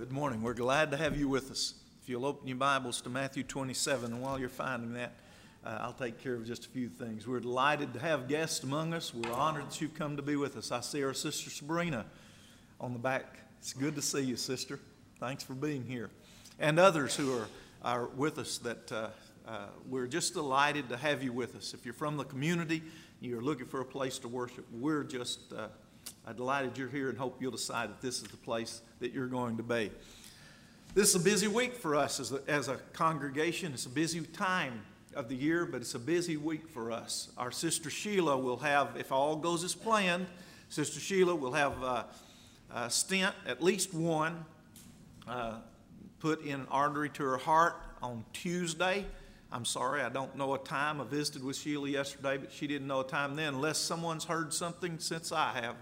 Good morning. We're glad to have you with us. If you'll open your Bibles to Matthew 27, and while you're finding that, I'll take care of just a few things. We're delighted to have guests among us. We're honored that you've come to be with us. I see our sister Sabrina on the back. It's good to see you, sister. Thanks for being here. And others who are with us that we're just delighted to have you with us. If you're from the community, you're looking for a place to worship, we're just delighted you're here and hope you'll decide that this is the place that you're going to be. This is a busy week for us as a congregation. It's a busy time of the year, but it's a busy week for us. Our sister Sheila will have, if all goes as planned, Sister Sheila will have a stent, at least one, put in an artery to her heart on Tuesday. I'm sorry, I don't know a time. I visited with Sheila yesterday, but she didn't know a time then, unless someone's heard something since I have.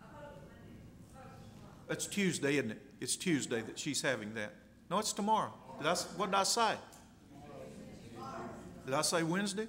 It's Tuesday, isn't it? It's Tuesday that she's having that. No, it's tomorrow. What did I say? Did I say Wednesday?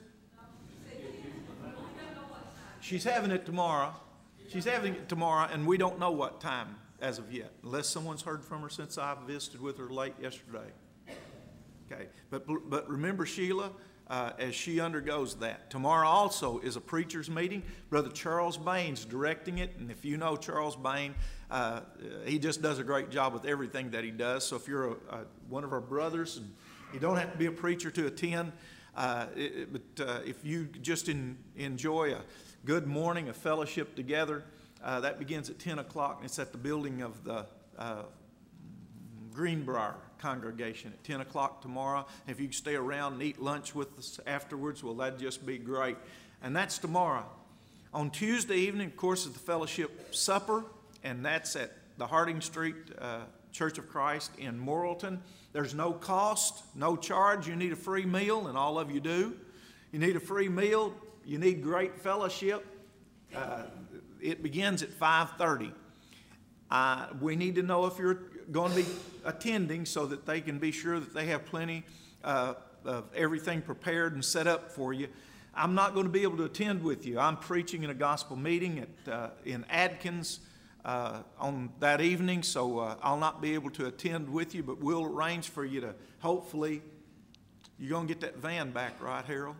She's having it tomorrow. She's having it tomorrow, and we don't know what time as of yet, unless someone's heard from her since I visited with her late yesterday. Okay, but remember Sheila, as she undergoes that. Tomorrow also is a preacher's meeting. Brother Charles Bain's directing it, and if you know Charles Bain, he just does a great job with everything that he does. So if you're one of our brothers, and you don't have to be a preacher to attend, but if you just enjoy a good morning, a fellowship together, that begins at 10 o'clock, and it's at the building of the Greenbrier congregation at 10 o'clock tomorrow. If you can stay around and eat lunch with us afterwards, well, that'd just be great. And that's tomorrow. On Tuesday evening, of course, is the fellowship supper, and that's at the Harding Street Church of Christ in Morrilton. There's no cost, no charge. You need a free meal, and all of you do. You need a free meal. You need great fellowship. It begins at 5:30. We need to know if you're going to be attending so that they can be sure that they have plenty of everything prepared and set up for you. I'm not going to be able to attend with you. I'm preaching in a gospel meeting in Adkins on that evening, so I'll not be able to attend with you, but we'll arrange for you to hopefully, you're going to get that van back, right, Harold?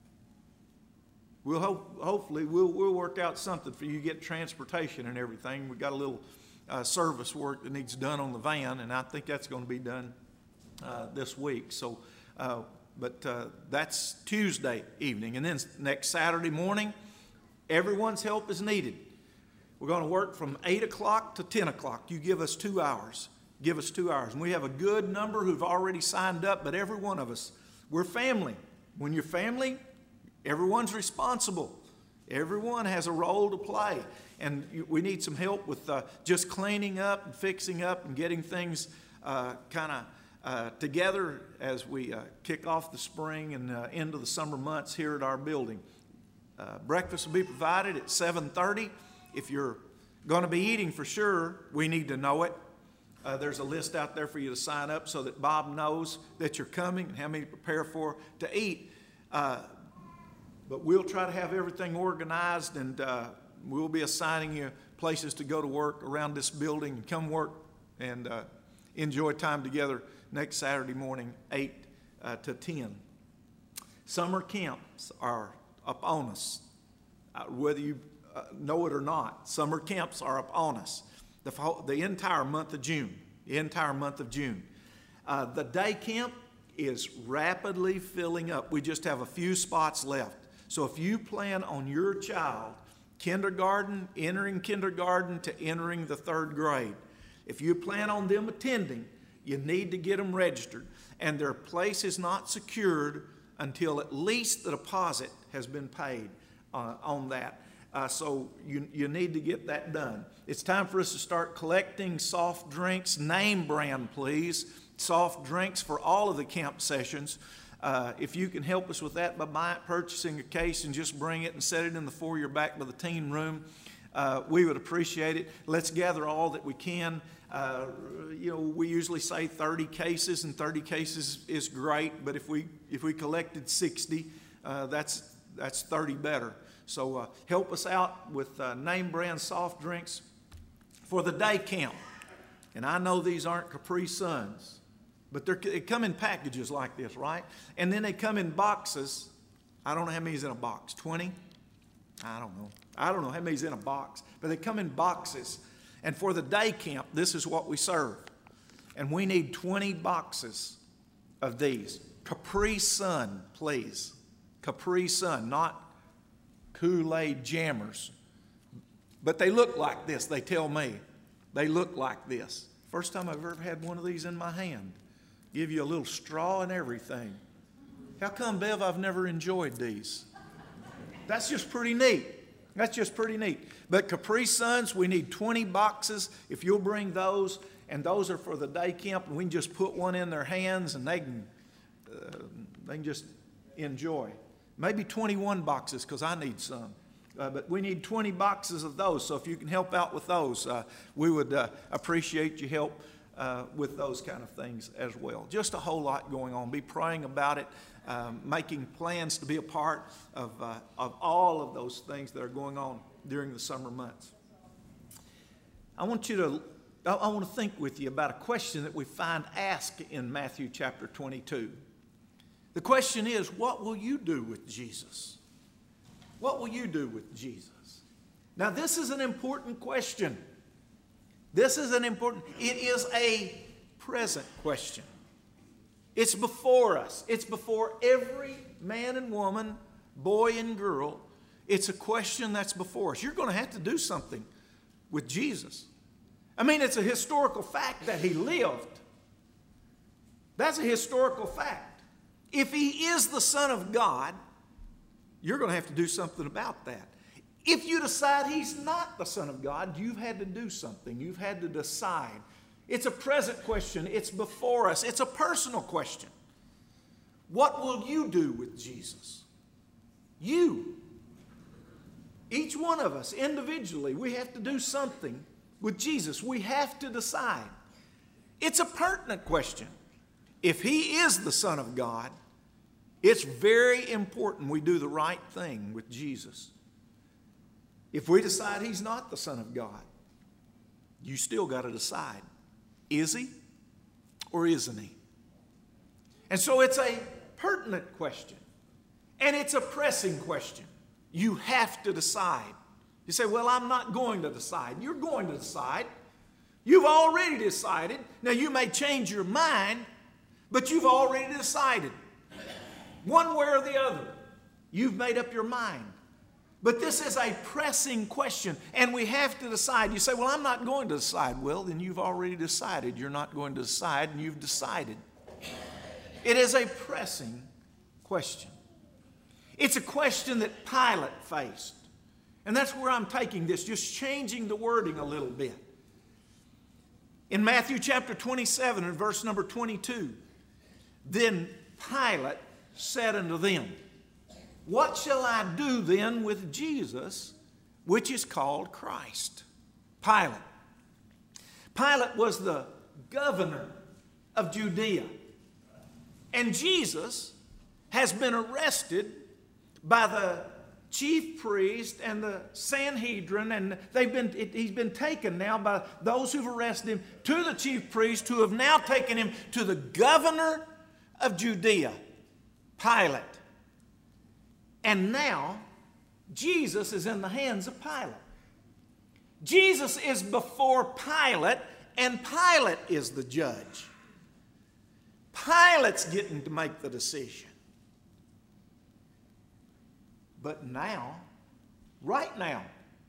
Hopefully we'll work out something for you to get transportation and everything. We've got a little service work that needs done on the van, and I think that's going to be done this week. So, but that's Tuesday evening. And then next Saturday morning, everyone's help is needed. We're going to work from 8 o'clock to 10 o'clock. You give us 2 hours. Give us 2 hours. And we have a good number who've already signed up, but every one of us, we're family. When you're family, everyone's responsible. Everyone has a role to play. And we need some help with just cleaning up and fixing up and getting things kind of together as we kick off the spring and into the summer months here at our building. Breakfast will be provided at 7:30. If you're going to be eating for sure, we need to know it. There's a list out there for you to sign up so that Bob knows that you're coming and how many to prepare for to eat. But we'll try to have everything organized, and we'll be assigning you places to go to work around this building and come work and enjoy time together next Saturday morning, 8 to 10. Summer camps are upon us. Whether you know it or not, summer camps are upon us. The entire month of June. The entire month of June. The day camp is rapidly filling up. We just have a few spots left. So if you plan on your child entering kindergarten to entering the 3rd grade, if you plan on them attending, you need to get them registered. And their place is not secured until at least the deposit has been paid on that. So you need to get that done. It's time for us to start collecting soft drinks, name brand please, soft drinks for all of the camp sessions. If you can help us with that by purchasing a case and just bring it and set it in the foyer back by the teen room, we would appreciate it. Let's gather all that we can. We usually say 30 cases, and 30 cases is great, but if we collected 60, that's 30 better. So help us out with name brand soft drinks for the day camp. And I know these aren't Capri Suns, but they come in packages like this, right? And then they come in boxes. I don't know how many's in a box, 20? I don't know how many's in a box, but they come in boxes. And for the day camp, this is what we serve. And we need 20 boxes of these. Capri Sun, please. Capri Sun, not Kool-Aid jammers. But they look like this, they tell me. They look like this. First time I've ever had one of these in my hand. Give you a little straw and everything. How come, Bev, I've never enjoyed these? That's just pretty neat. That's just pretty neat. But Capri Suns, we need 20 boxes. If you'll bring those, and those are for the day camp, and we can just put one in their hands and they can just enjoy. Maybe 21 boxes because I need some. But we need 20 boxes of those. So if you can help out with those, we would appreciate your help with those kind of things as well. Just a whole lot going on. Be praying about it, making plans to be a part of all of those things that are going on during the summer months. I want to think with you about a question that we find asked in Matthew chapter 22. The question is, what will you do with Jesus? What will you do with Jesus? Now, this is an important question. It is a present question. It's before us. It's before every man and woman, boy and girl. It's a question that's before us. You're going to have to do something with Jesus. I mean, it's a historical fact that he lived. That's a historical fact. If he is the Son of God, you're going to have to do something about that. If you decide he's not the Son of God, you've had to do something. You've had to decide. It's a present question. It's before us. It's a personal question. What will you do with Jesus? You. Each one of us individually, we have to do something with Jesus. We have to decide. It's a pertinent question. If he is the Son of God, it's very important we do the right thing with Jesus. If we decide he's not the Son of God, you still got to decide, is he or isn't he? And so it's a pertinent question, and it's a pressing question. You have to decide. You say, well, I'm not going to decide. You're going to decide. You've already decided. Now, you may change your mind, but you've already decided. One way or the other, you've made up your mind. But this is a pressing question, and we have to decide. You say, well, I'm not going to decide. Well, then you've already decided you're not going to decide, and you've decided. It is a pressing question. It's a question that Pilate faced. And that's where I'm taking this, just changing the wording a little bit. In Matthew chapter 27 and verse number 22, then Pilate said unto them, what shall I do then with Jesus, which is called Christ? Pilate. Pilate was the governor of Judea. And Jesus has been arrested by the chief priest and the Sanhedrin, and he's been taken now by those who've arrested him to the chief priest, who have now taken him to the governor of Judea, Pilate. And now, Jesus is in the hands of Pilate. Jesus is before Pilate, and Pilate is the judge. Pilate's getting to make the decision. But now, right now,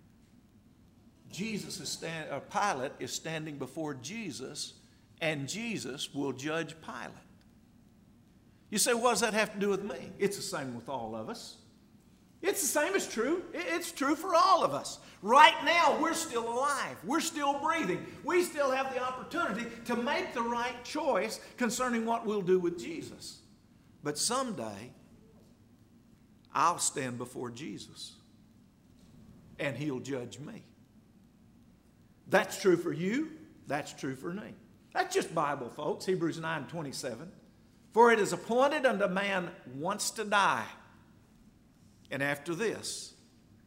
Pilate is standing before Jesus, and Jesus will judge Pilate. You say, what does that have to do with me? It's the same with all of us. It's the same as true. It's true for all of us. Right now, we're still alive. We're still breathing. We still have the opportunity to make the right choice concerning what we'll do with Jesus. But someday, I'll stand before Jesus, and he'll judge me. That's true for you. That's true for me. That's just Bible, folks. Hebrews 9:27. For it is appointed unto man once to die, and after this,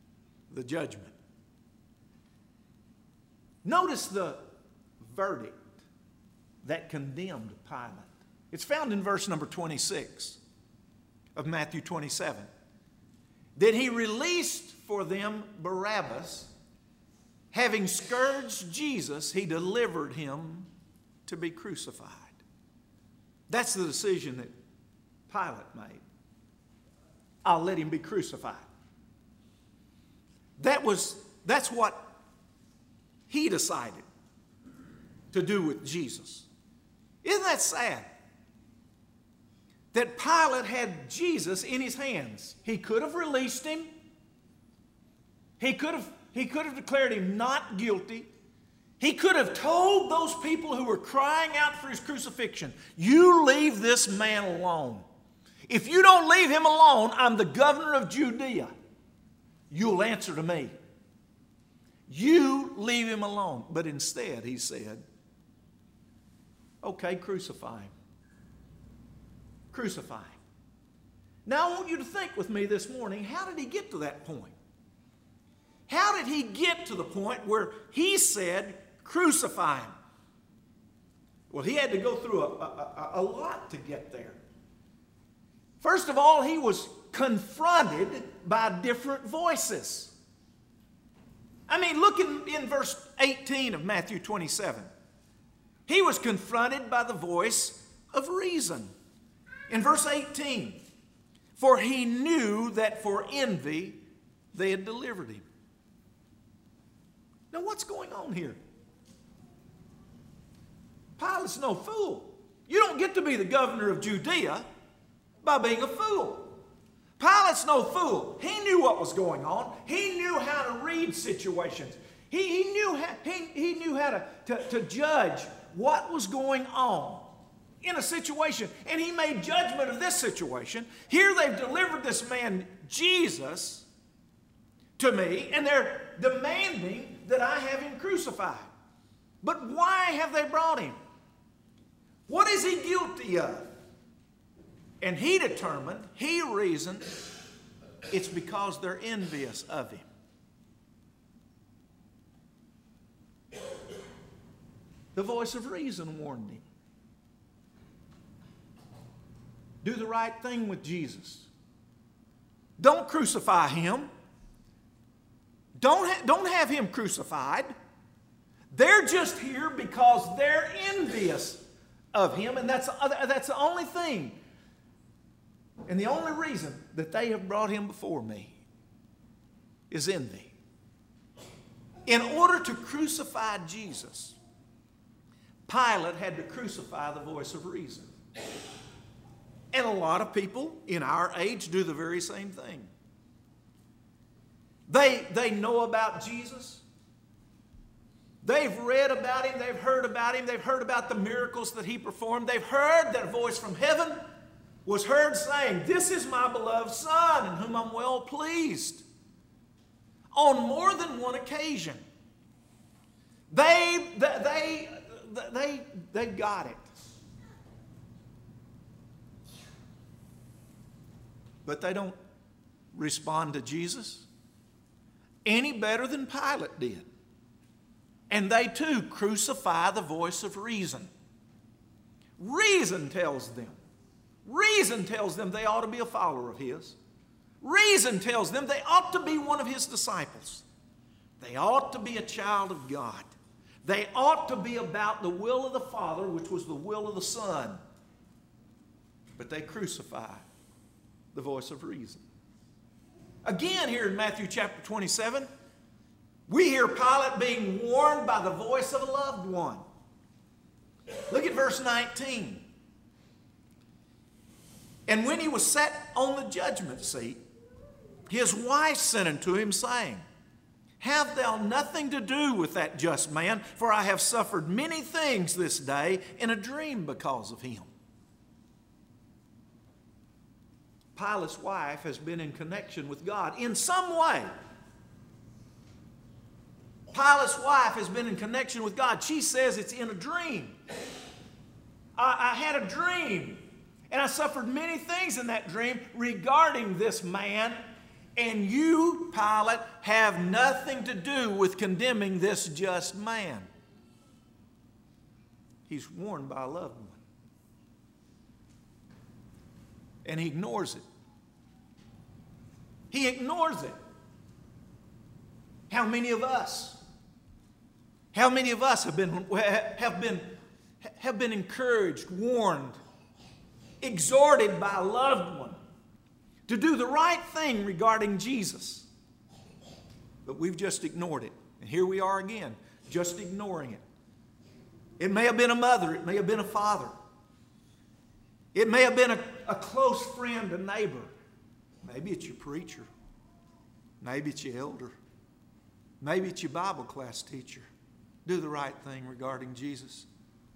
the judgment. Notice the verdict that condemned Pilate. It's found in verse number 26 of Matthew 27. Then he released for them Barabbas. Having scourged Jesus, he delivered him to be crucified. That's the decision that Pilate made. I'll let him be crucified. That's what he decided to do with Jesus. Isn't that sad? That Pilate had Jesus in his hands. He could have released him. He could have declared him not guilty. He could have told those people who were crying out for his crucifixion, you leave this man alone. If you don't leave him alone, I'm the governor of Judea. You'll answer to me. You leave him alone. But instead, he said, okay, crucify him. Crucify him. Now, I want you to think with me this morning, how did he get to that point? How did he get to the point where he said, crucify him? Well, he had to go through a lot to get there. First of all, he was confronted by different voices. I mean, look in verse 18 of Matthew 27. He was confronted by the voice of reason. In verse 18, for he knew that for envy they had delivered him. Now, what's going on here? Pilate's no fool. You don't get to be the governor of Judea by being a fool. Pilate's no fool. He knew what was going on. He knew how to read situations. He knew how to judge what was going on in a situation. And he made judgment of this situation. Here they've delivered this man, Jesus, to me, and they're demanding that I have him crucified. But why have they brought him? What is he guilty of? And he determined, he reasoned, it's because they're envious of him. The voice of reason warned him. Do the right thing with Jesus. Don't crucify him. Don't have him crucified. They're just here because they're envious of him, and that's the only thing. And the only reason that they have brought him before me is envy. In order to crucify Jesus, Pilate had to crucify the voice of reason. And a lot of people in our age do the very same thing. They know about Jesus. They've read about him. They've heard about him. They've heard about the miracles that he performed. They've heard that a voice from heaven was heard saying, this is my beloved Son in whom I'm well pleased. On more than one occasion, they got it. But they don't respond to Jesus any better than Pilate did. And they too crucify the voice of reason. Reason tells them they ought to be a follower of his. Reason tells them they ought to be one of his disciples. They ought to be a child of God. They ought to be about the will of the Father, which was the will of the Son. But they crucify the voice of reason. Again, here in Matthew chapter 27, we hear Pilate being warned by the voice of a loved one. Look at verse 19. And when he was set on the judgment seat, his wife sent unto him, saying, have thou nothing to do with that just man, for I have suffered many things this day in a dream because of him. Pilate's wife has been in connection with God in some way. Pilate's wife has been in connection with God. She says it's in a dream. I had a dream, and I suffered many things in that dream regarding this man, and you, Pilate, have nothing to do with condemning this just man. He's warned by a loved one. And he ignores it. He ignores it. How many of us have been encouraged, warned, exhorted by a loved one to do the right thing regarding Jesus? But we've just ignored it. And here we are again, just ignoring it. It may have been a mother. It may have been a father. It may have been a close friend, a neighbor. Maybe it's your preacher. Maybe it's your elder. Maybe it's your Bible class teacher. Do the right thing regarding Jesus.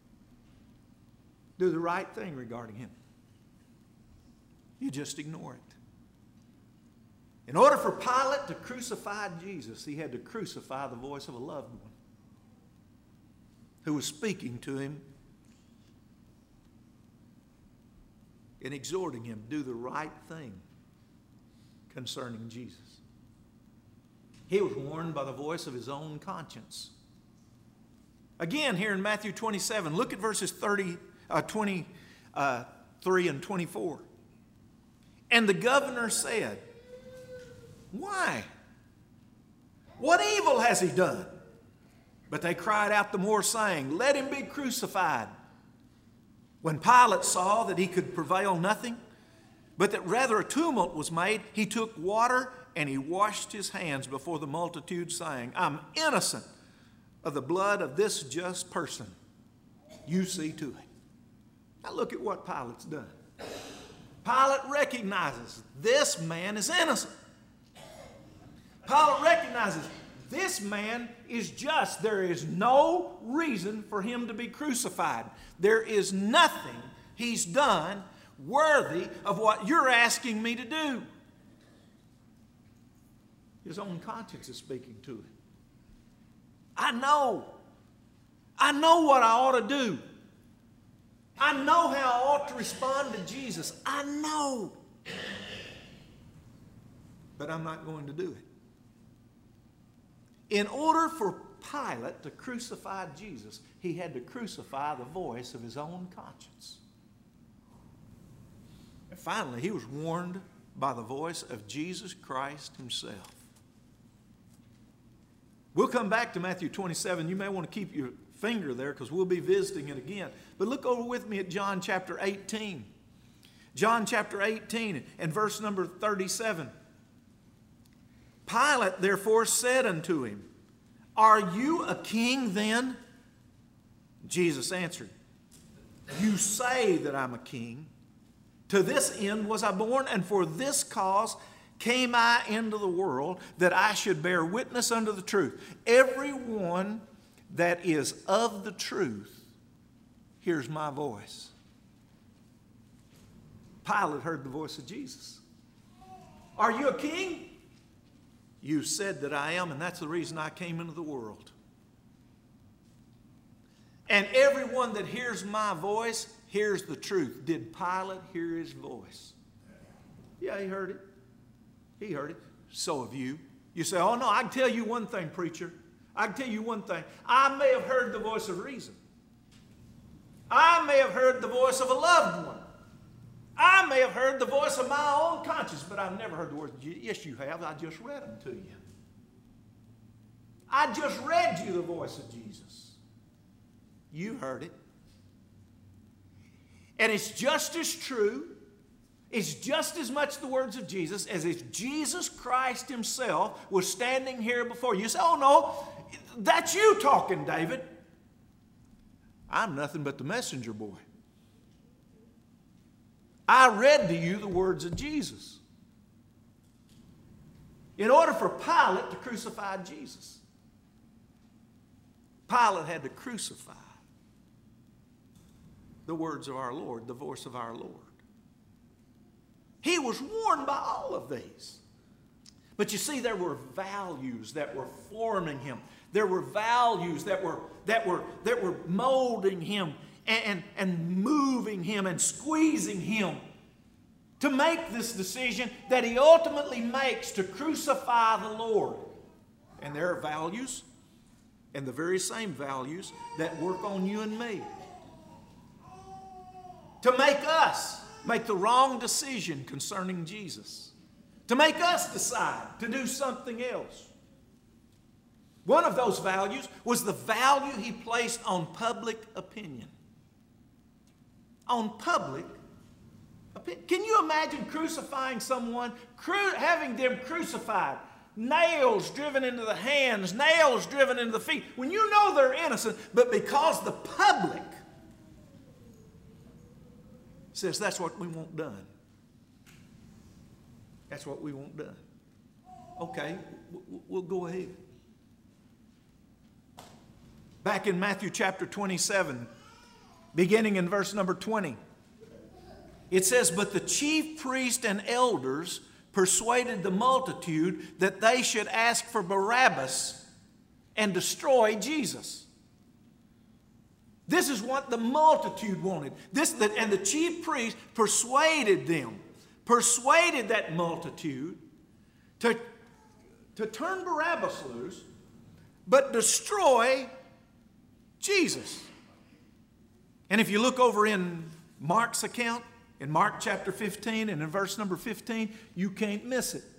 Do the right thing regarding Him. You just ignore it. In order for Pilate to crucify Jesus, he had to crucify the voice of a loved one who was speaking to him and exhorting him to do the right thing concerning Jesus. He was warned by the voice of his own conscience. Again, here in Matthew 27, look at verses 23 and 24. And the governor said, "Why? What evil has he done?" But they cried out the more, saying, "Let him be crucified." When Pilate saw that he could prevail nothing, but that rather a tumult was made, he took water and he washed his hands before the multitude, saying, "I'm innocent of the blood of this just person. You see to it." Now look at what Pilate's done. Pilate recognizes this man is innocent. Pilate recognizes this man is just. There is no reason for him to be crucified. There is nothing he's done worthy of what you're asking me to do. His own conscience is speaking to him. I know what I ought to do. I know how I ought to respond to Jesus. I know. But I'm not going to do it. In order for Pilate to crucify Jesus, he had to crucify the voice of his own conscience. And finally, he was warned by the voice of Jesus Christ himself. We'll come back to Matthew 27. You may want to keep your finger there because we'll be visiting it again. But look over with me at John chapter 18. John chapter 18 and verse number 37. Pilate therefore said unto him, "Are you a king then?" Jesus answered, "You say that I'm a king. To this end was I born, and for this cause came I into the world, that I should bear witness unto the truth. Everyone that is of the truth hears my voice." Pilate heard the voice of Jesus. "Are you a king?" "You said that I am, and that's the reason I came into the world." And everyone that hears my voice hears the truth. Did Pilate hear his voice? Yeah, he heard it. He heard it. So have you. You say, "Oh no, I can tell you one thing, preacher. I can tell you one thing. I may have heard the voice of reason. I may have heard the voice of a loved one. I may have heard the voice of my own conscience, but I've never heard the words of Jesus." Yes, you have. I just read them to you. I just read you the voice of Jesus. You heard it. And it's just as true, it's just as much the words of Jesus as if Jesus Christ himself was standing here before you. You say, "Oh no, that's you talking, David." I'm nothing but the messenger boy. I read to you the words of Jesus. In order for Pilate to crucify Jesus, Pilate had to crucify the words of our Lord, the voice of our Lord. He was warned by all of these. But you see, there were values that were forming him. There were values that were molding him and moving him and squeezing him to make this decision that he ultimately makes to crucify the Lord. And there are values, and the very same values that work on you and me. to make us make the wrong decision concerning Jesus, to make us decide to do something else. One of those values was the value he placed on public opinion. On public opinion. Can you imagine crucifying someone, having them crucified, nails driven into the hands, nails driven into the feet, when you know they're innocent, but because the public says that's what we want done. That's what we want done. Okay, we'll go ahead. Back in Matthew chapter 27, beginning in verse number 20, it says, "But the chief priests and elders persuaded the multitude that they should ask for Barabbas and destroy Jesus." This is what the multitude wanted. And the chief priest persuaded that multitude to turn Barabbas loose, but destroy Jesus. And if you look over in Mark's account, in Mark chapter 15 and in verse number 15, you can't miss it.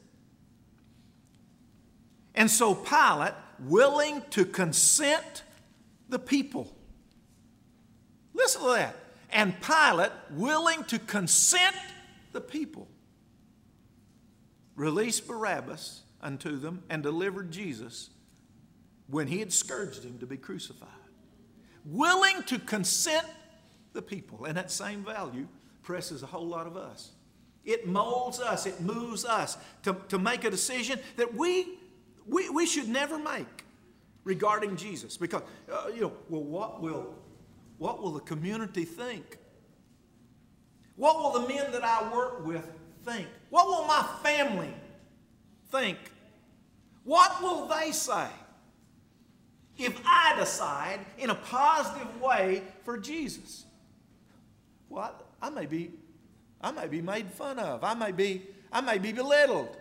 And so Pilate, willing to consent the people. Listen to that. And Pilate, willing to consent the people, released Barabbas unto them and delivered Jesus when he had scourged him to be crucified. Willing to consent the people. And that same value presses a whole lot of us. It molds us, it moves us to make a decision that we should never make regarding Jesus. Because, what will the community think? What will the men that I work with think? What will my family think? What will they say if I decide in a positive way for Jesus? Well, I may be made fun of. I may be belittled.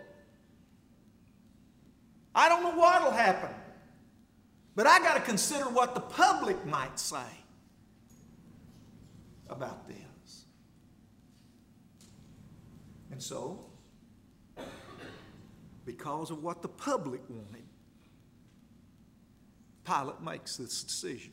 I don't know what will happen. But I got to consider what the public might say about this. And so, because of what the public wanted, Pilate makes this decision.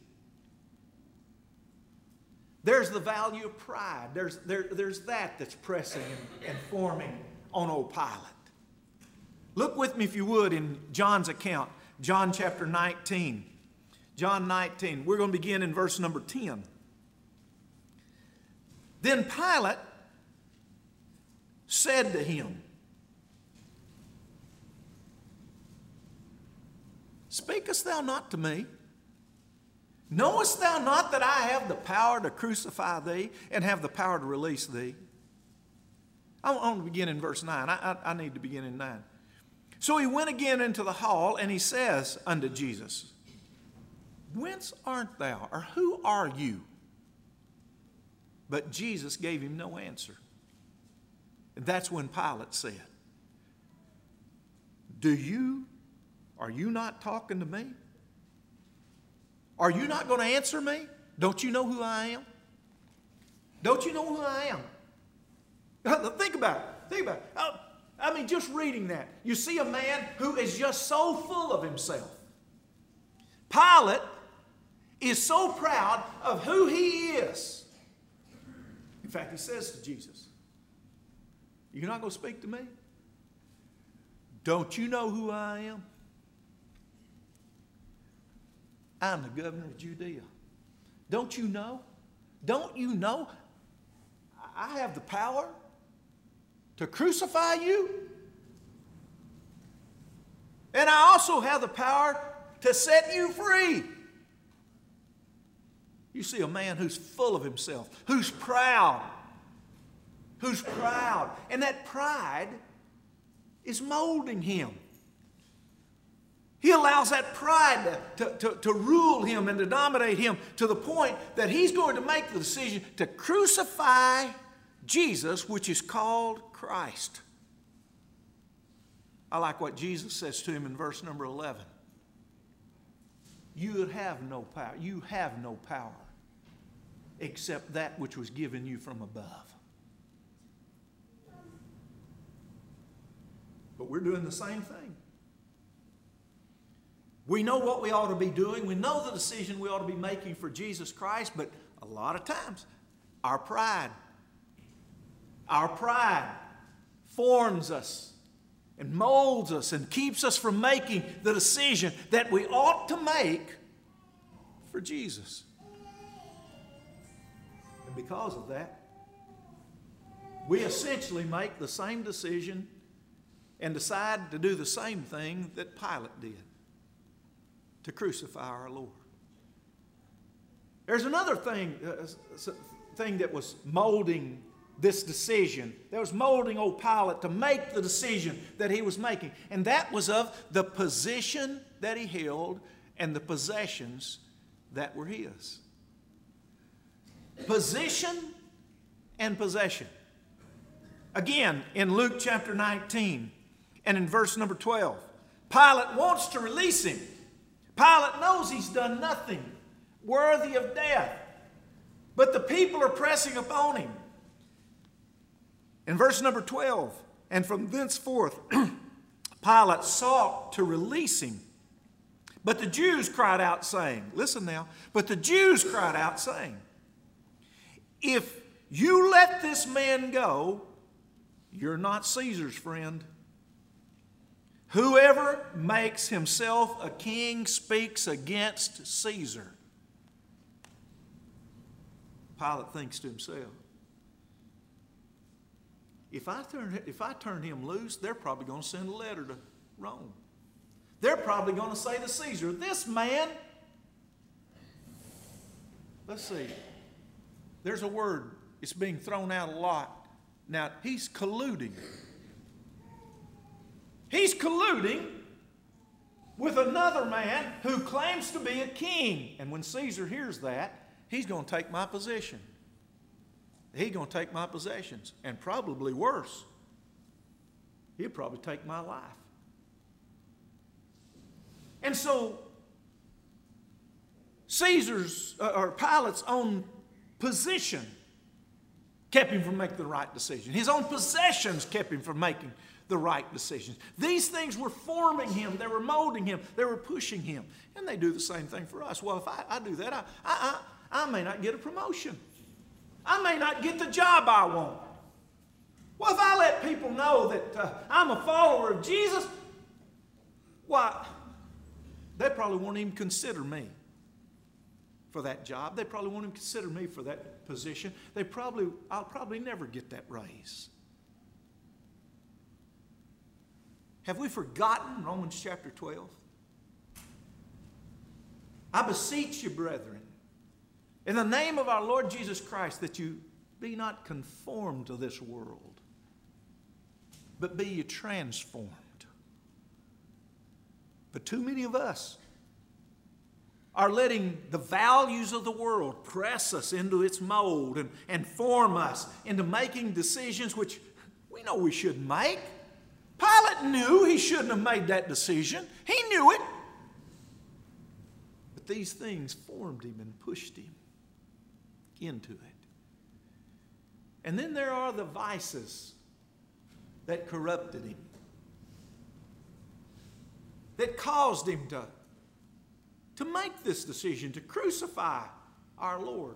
There's the value of pride. There's that's pressing and forming on old Pilate. Look with me, if you would, in John's account, John chapter 19. John 19. We're going to begin in verse number 10. Then Pilate said to him, "Speakest thou not to me? Knowest thou not that I have the power to crucify thee and have the power to release thee?" I want to begin in verse 9. I need to begin in 9. "So he went again into the hall, and he says unto Jesus, Whence art thou, or who are you? But Jesus gave him no answer. And that's when Pilate said, Are you not talking to me? Are you not going to answer me? Don't you know who I am? Don't you know who I am?" Think about it. Just reading that. You see a man who is just so full of himself. Pilate is so proud of who he is. In fact, he says to Jesus, "You're not going to speak to me? Don't you know who I am? I'm the governor of Judea. Don't you know? Don't you know I have the power to crucify you? And I also have the power to set you free." You see a man who's full of himself, who's proud. And that pride is molding him. He allows that pride to rule him and to dominate him to the point that he's going to make the decision to crucify Jesus, which is called Christ. I like what Jesus says to him in verse number 11. "You have no power. You have no power except that which was given you from above. But we're doing the same thing. We know what we ought to be doing. We know the decision we ought to be making for Jesus Christ, but a lot of times our pride forms us and molds us and keeps us from making the decision that we ought to make for Jesus. And because of that, we essentially make the same decision and decide to do the same thing that Pilate did, to crucify our Lord. There's another thing that was molding this decision. That was molding old Pilate to make the decision that he was making. And that was of the position that he held and the possessions that were his. Position and possession. Again, in Luke chapter 19 and in verse number 12, Pilate wants to release him. Pilate knows he's done nothing worthy of death, but the people are pressing upon him. In verse number 12, and from thenceforth Pilate sought to release him. But the Jews cried out saying, listen now, but the Jews cried out saying, if you let this man go, you're not Caesar's friend. Whoever makes himself a king speaks against Caesar. Pilate thinks to himself, if I turn him loose, they're probably going to send a letter to Rome. They're probably going to say to Caesar, this man, let's see, there's a word, it's being thrown out a lot. Now, he's colluding. He's colluding with another man who claims to be a king. And when Caesar hears that, he's going to take my position. He's going to take my possessions. And probably worse, he'll probably take my life. And so, Pilate's own position kept him from making the right decision. His own possessions kept him from making the right decisions. These things were forming him. They were molding him. They were pushing him. And they do the same thing for us. Well, if I do that, I may not get a promotion. I may not get the job I want. Well, if I let people know that I'm a follower of Jesus, why, they probably won't even consider me for that job. They probably won't even consider me for that position. I'll probably never get that raise. Have we forgotten Romans chapter 12? I beseech you, brethren, in the name of our Lord Jesus Christ, that you be not conformed to this world, but be ye transformed. But too many of us are letting the values of the world press us into its mold and form us into making decisions which we know we shouldn't make. Pilate knew he shouldn't have made that decision. He knew it. But these things formed him and pushed him into it. And then there are the vices that corrupted him, that caused him to make this decision, to crucify our Lord.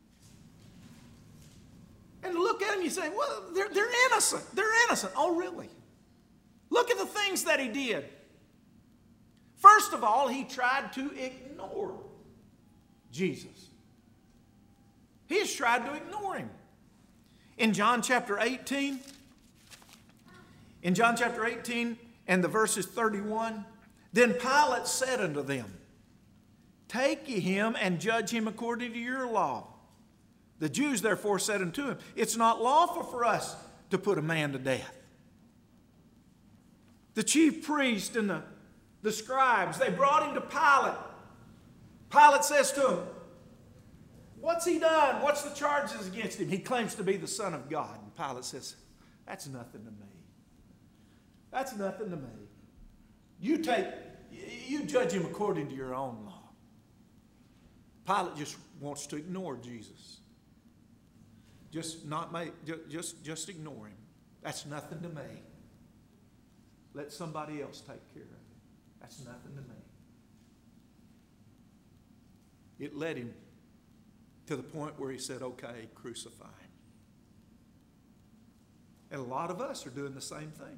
And to look at him, you say, well, they're innocent. They're innocent. Oh, really? Look at the things that he did. First of all, he tried to ignore Jesus. He has tried to ignore him. In John chapter 18, and the verses 31, then Pilate said unto them, take ye him and judge him according to your law. The Jews therefore said unto him, it's not lawful for us to put a man to death. The chief priest and the scribes, they brought him to Pilate. Pilate says to him, what's he done? What's the charges against him? He claims to be the Son of God. And Pilate says, that's nothing to me. That's nothing to me. You judge him according to your own law. Pilate just wants to ignore Jesus. Just not make, just ignore him. That's nothing to me. Let somebody else take care of it. That's nothing to me. It led him to the point where he said, okay, crucify him. And a lot of us are doing the same thing.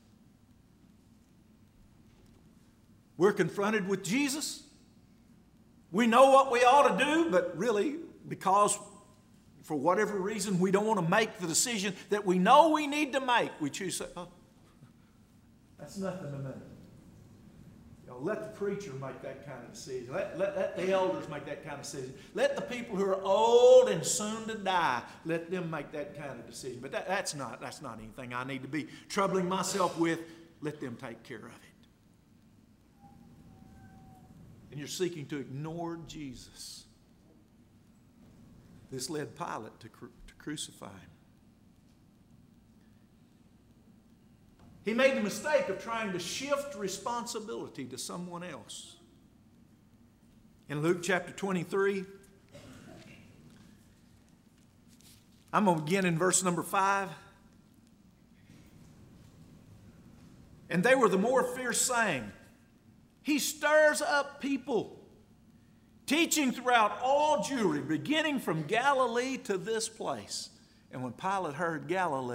We're confronted with Jesus. We know what we ought to do, but really, because for whatever reason we don't want to make the decision that we know we need to make, we choose to say, oh, that's nothing to me. Let the preacher make that kind of decision. Let the elders make that kind of decision. Let the people who are old and soon to die, let them make that kind of decision. But that's not anything I need to be troubling myself with. Let them take care of it. And you're seeking to ignore Jesus. This led Pilate to crucify him. He made the mistake of trying to shift responsibility to someone else. In Luke chapter 23, I'm going to begin in verse number 5. And they were the more fierce, saying, he stirs up people, teaching throughout all Jewry, beginning from Galilee to this place. And when Pilate heard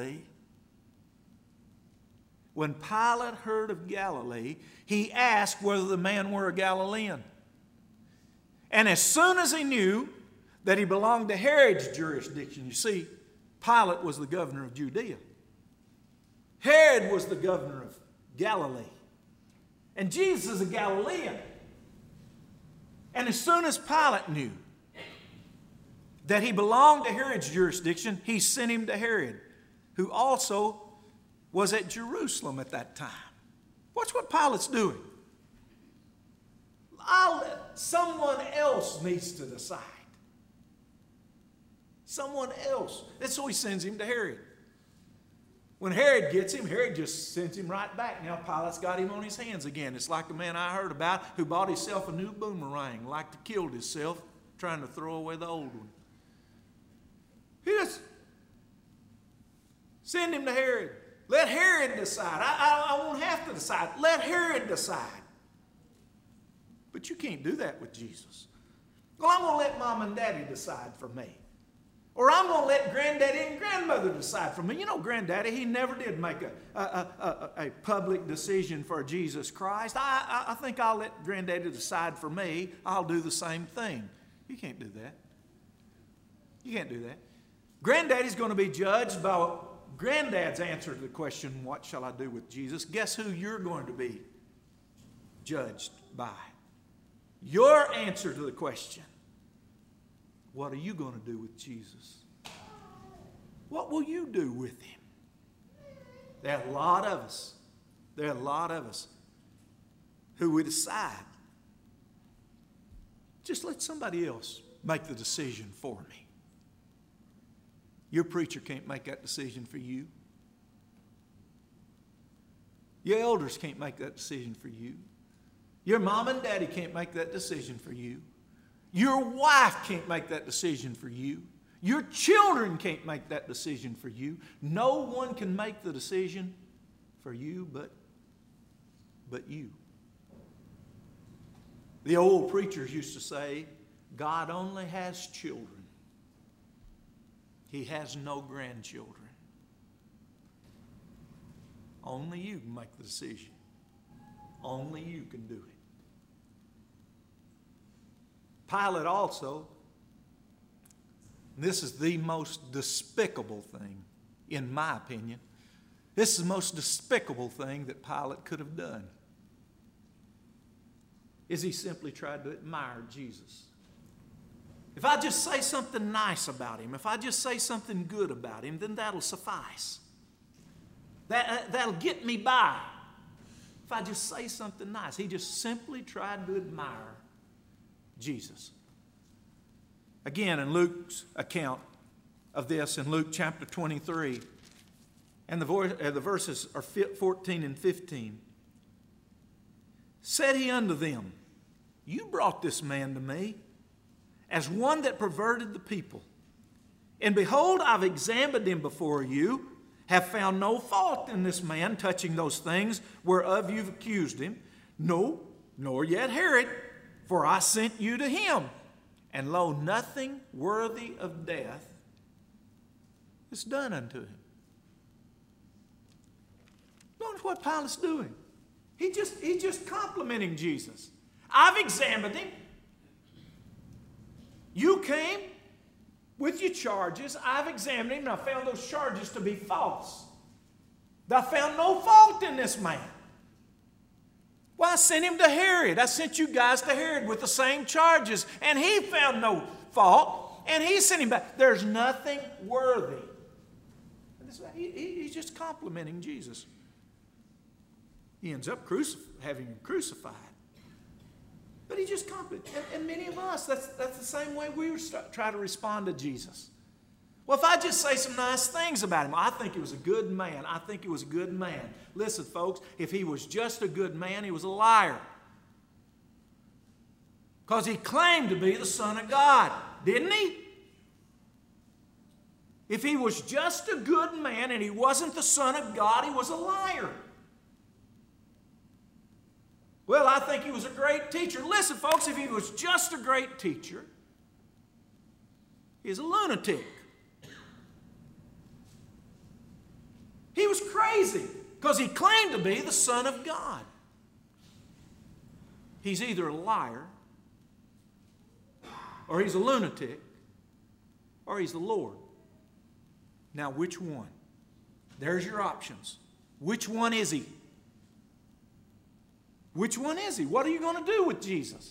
of Galilee, he asked whether the man were a Galilean. And as soon as he knew that he belonged to Herod's jurisdiction, you see, Pilate was the governor of Judea. Herod was the governor of Galilee. And Jesus is a Galilean. And as soon as Pilate knew that he belonged to Herod's jurisdiction, he sent him to Herod, who also was at Jerusalem at that time. Watch what Pilate's doing. Someone else needs to decide. Someone else. And so he sends him to Herod. When Herod gets him, Herod just sends him right back. Now Pilate's got him on his hands again. It's like the man I heard about who bought himself a new boomerang, like to killed himself trying to throw away the old one. He just send him to Herod. Let Herod decide. I won't have to decide. Let Herod decide. But you can't do that with Jesus. Well, I'm going to let Mom and Daddy decide for me. Or I'm going to let Granddaddy and Grandmother decide for me. You know, Granddaddy, he never did make a public decision for Jesus Christ. I think I'll let Granddaddy decide for me. I'll do the same thing. You can't do that. You can't do that. Granddaddy's going to be judged by Granddad's answer to the question, what shall I do with Jesus? Guess who you're going to be judged by? Your answer to the question, what are you going to do with Jesus? What will you do with him? There are a lot of us who would decide, just let somebody else make the decision for me. Your preacher can't make that decision for you. Your elders can't make that decision for you. Your mom and daddy can't make that decision for you. Your wife can't make that decision for you. Your children can't make that decision for you. No one can make the decision for you but you. The old preachers used to say, God only has children. He has no grandchildren. Only you can make the decision. Only you can do it. Pilate also, this is the most despicable thing, in my opinion. This is the most despicable thing that Pilate could have done, is he simply tried to admire Jesus. If I just say something nice about him, if I just say something good about him, then that'll suffice. That'll get me by. If I just say something nice. He just simply tried to admire Jesus. Again, in Luke's account of this, in Luke chapter 23, and the verses are 14 and 15. Said he unto them, you brought this man to me as one that perverted the people. And behold, I've examined him before you, have found no fault in this man touching those things whereof you've accused him. No, nor yet Herod, for I sent you to him. And lo, nothing worthy of death is done unto him. Notice what Pilate's doing. He's just complimenting Jesus. I've examined him. You came with your charges. I've examined him and I found those charges to be false. I found no fault in this man. Well, I sent him to Herod. I sent you guys to Herod with the same charges, and he found no fault, and he sent him back. There's nothing worthy. He's just complimenting Jesus. He ends up having him crucified. But he just complimented. And many of us, that's the same way we try to respond to Jesus. Well, if I just say some nice things about him, I think he was a good man. I think he was a good man. Listen, folks, if he was just a good man, he was a liar. Because he claimed to be the Son of God, didn't he? If he was just a good man and he wasn't the Son of God, he was a liar. Well, I think he was a great teacher. Listen, folks, if he was just a great teacher, he's a lunatic. He was crazy because he claimed to be the Son of God. He's either a liar, or he's a lunatic, or he's the Lord. Now, which one? There's your options. Which one is he? Which one is he? What are you going to do with Jesus?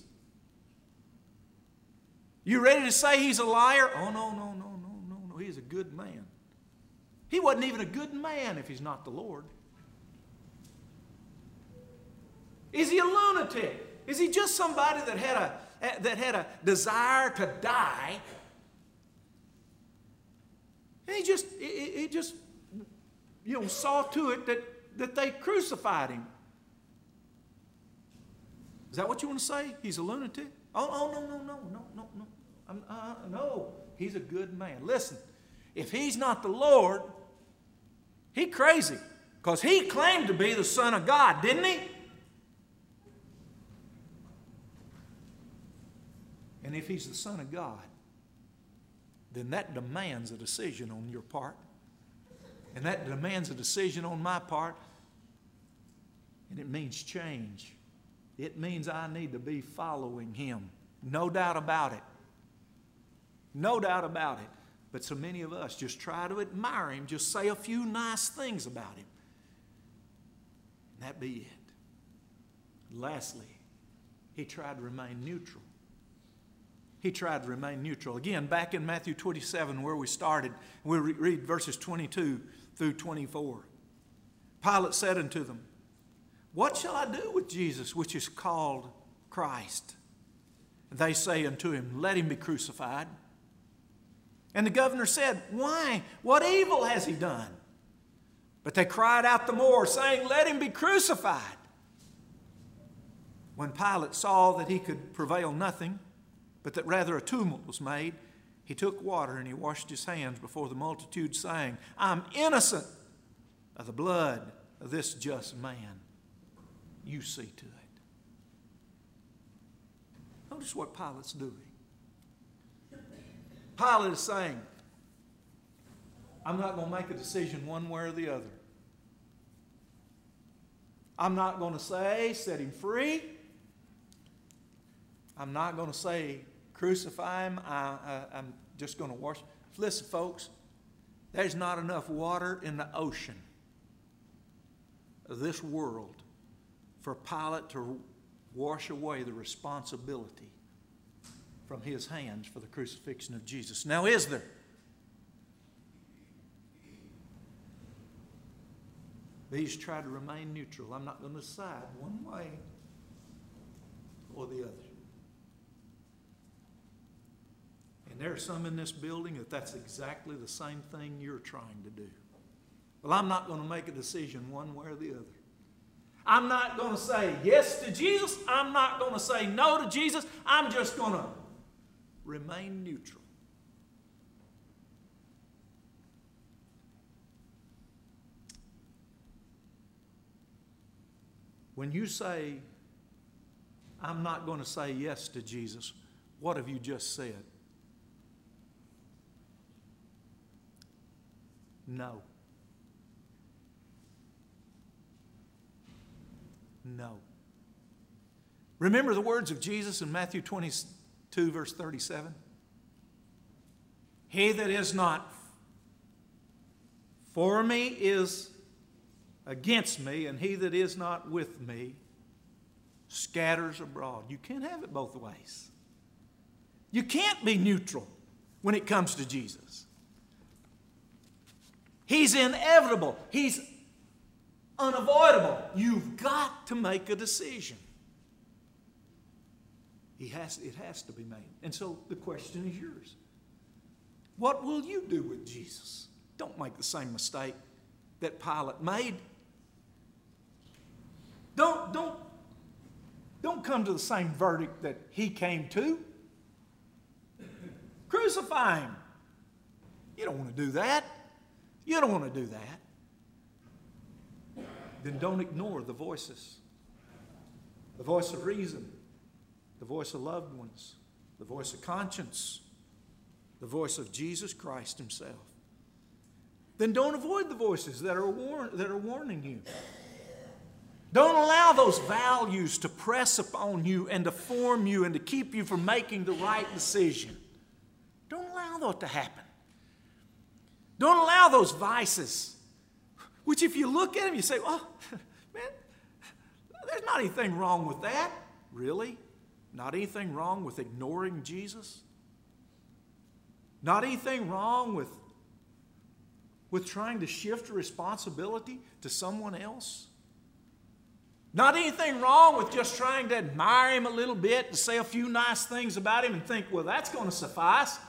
You ready to say he's a liar? Oh, no. He's a good man. He wasn't even a good man if he's not the Lord. Is he a lunatic? Is he just somebody that had a desire to die? And he just saw to it that they crucified him. Is that what you want to say? He's a lunatic? Oh, no. No, he's a good man. Listen, if he's not the Lord, he's crazy. Because he claimed to be the Son of God, didn't he? And if he's the Son of God, then that demands a decision on your part. And that demands a decision on my part. And it means change. It means I need to be following him. No doubt about it. No doubt about it. But so many of us just try to admire him, just say a few nice things about him. And that be it. Lastly, he tried to remain neutral. He tried to remain neutral. Again, back in Matthew 27 where we started, we'll read verses 22 through 24. Pilate said unto them, What shall I do with Jesus, which is called Christ? And they say unto him, Let him be crucified. And the governor said, Why? What evil has he done? But they cried out the more, saying, Let him be crucified. When Pilate saw that he could prevail nothing, but that rather a tumult was made, he took water and he washed his hands before the multitude, saying, I'm innocent of the blood of this just man. You see to it. Notice what Pilate's doing. Pilate is saying, I'm not going to make a decision one way or the other. I'm not going to say, set him free. I'm not going to say, crucify him. I'm just going to wash. Listen, folks, there's not enough water in the ocean of this world for Pilate to wash away the responsibility from his hands for the crucifixion of Jesus. Now, is there? But he's tried to remain neutral. I'm not going to decide one way or the other. And there are some in this building that's exactly the same thing you're trying to do. Well, I'm not going to make a decision one way or the other. I'm not going to say yes to Jesus. I'm not going to say no to Jesus. I'm just going to remain neutral. When you say, I'm not going to say yes to Jesus, what have you just said? No. No. Remember the words of Jesus in Matthew 22, verse 37? He that is not for me is against me, and he that is not with me scatters abroad. You can't have it both ways. You can't be neutral when it comes to Jesus. He's inevitable. He's unavoidable. You've got to make a decision. It has to be made. And so the question is yours. What will you do with Jesus? Don't make the same mistake that Pilate made. Don't come to the same verdict that he came to. Crucify him. You don't want to do that. You don't want to do that. Then don't ignore the voices. The voice of reason, the voice of loved ones, the voice of conscience, the voice of Jesus Christ himself. Then don't avoid the voices that are warning you. Don't allow those values to press upon you and to form you and to keep you from making the right decision. Don't allow that to happen. Don't allow those vices, which if you look at them, you say, oh, man, there's not anything wrong with that. Really? Not anything wrong with ignoring Jesus? Not anything wrong with trying to shift responsibility to someone else? Not anything wrong with just trying to admire him a little bit, to say a few nice things about him and think, well, that's going to suffice.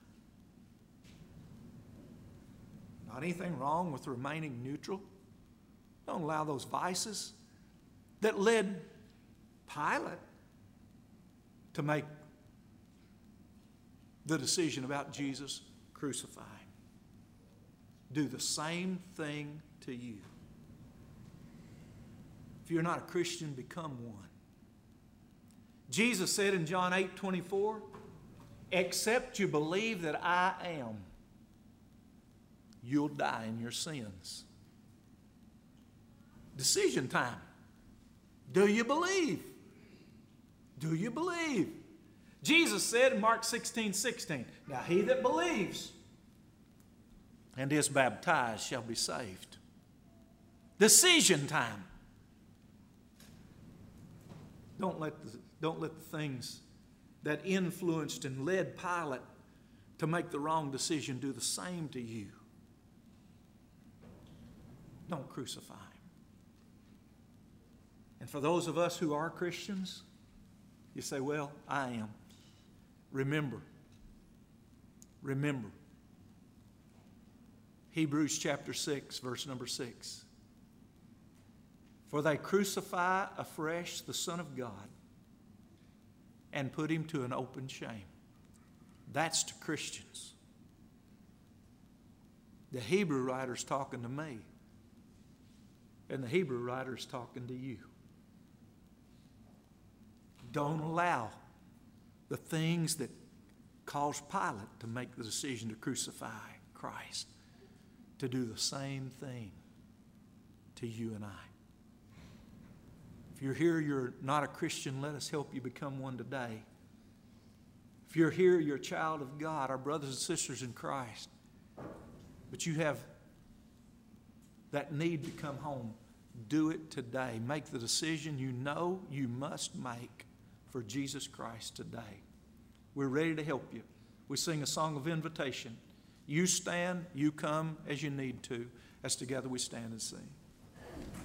Not anything wrong with remaining neutral. Don't allow those vices that led Pilate to make the decision about Jesus crucified. Do the same thing to you. If you're not a Christian, become one. Jesus said in John 8:24, except you believe that I am, you'll die in your sins. Decision time. Do you believe? Do you believe? Jesus said in Mark 16:16, now he that believes and is baptized shall be saved. Decision time. Don't let the things that influenced and led Pilate to make the wrong decision do the same to you. Don't crucify him. And for those of us who are Christians, you say, well, I am. Remember. Hebrews chapter 6, verse number 6. For they crucify afresh the Son of God and put him to an open shame. That's to Christians. The Hebrew writer's talking to me. And the Hebrew writer's talking to you. Don't allow the things that caused Pilate to make the decision to crucify Christ to do the same thing to you and I. If you're here, you're not a Christian, let us help you become one today. If you're here, you're a child of God, our brothers and sisters in Christ, but you have that need to come home, do it today. Make the decision you know you must make for Jesus Christ today. We're ready to help you. We sing a song of invitation. You stand, you come as you need to, as together we stand and sing.